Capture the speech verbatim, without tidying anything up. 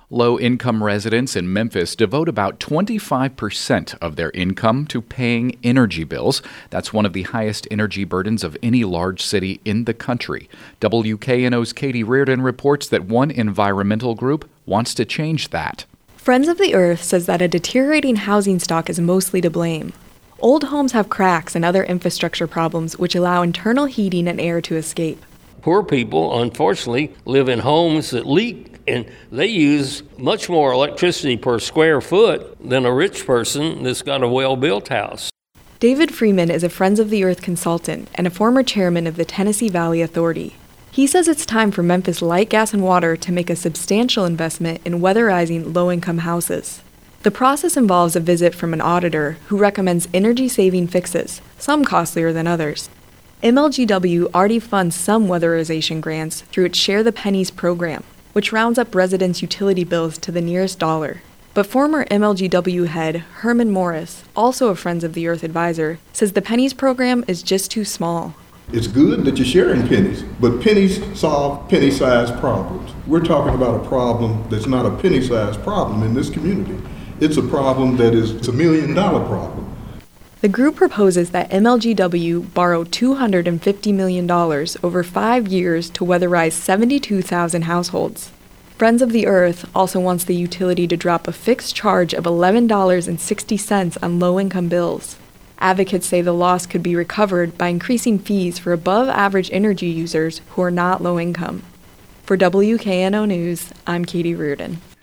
Low-income residents in Memphis devote about twenty-five percent of their income to paying energy bills. That's one of the highest energy burdens of any large city in the country. W K N O's Katie Reardon reports that one environmental group wants to change that. Friends of the Earth says that a deteriorating housing stock is mostly to blame. Old homes have cracks and other infrastructure problems which allow internal heating and air to escape. Poor people, unfortunately, live in homes that leak, and they use much more electricity per square foot than a rich person that's got a well-built house. David Freeman is a Friends of the Earth consultant and a former chairman of the Tennessee Valley Authority. He says it's time for Memphis Light, Gas, and Water to make a substantial investment in weatherizing low-income houses. The process involves a visit from an auditor who recommends energy-saving fixes, some costlier than others. M L G W already funds some weatherization grants through its Share the Pennies program, which rounds up residents' utility bills to the nearest dollar. But former M L G W head Herman Morris, also a Friends of the Earth advisor, says the Pennies program is just too small. It's good that you're sharing pennies, but pennies solve penny-sized problems. We're talking about a problem that's not a penny-sized problem in this community. It's a problem that is it's a million-dollar problem. The group proposes that M L G W borrow two hundred fifty million dollars over five years to weatherize seventy-two thousand households. Friends of the Earth also wants the utility to drop a fixed charge of eleven dollars and sixty cents on low-income bills. Advocates say the loss could be recovered by increasing fees for above-average energy users who are not low-income. For W K N O News, I'm Katie Reardon.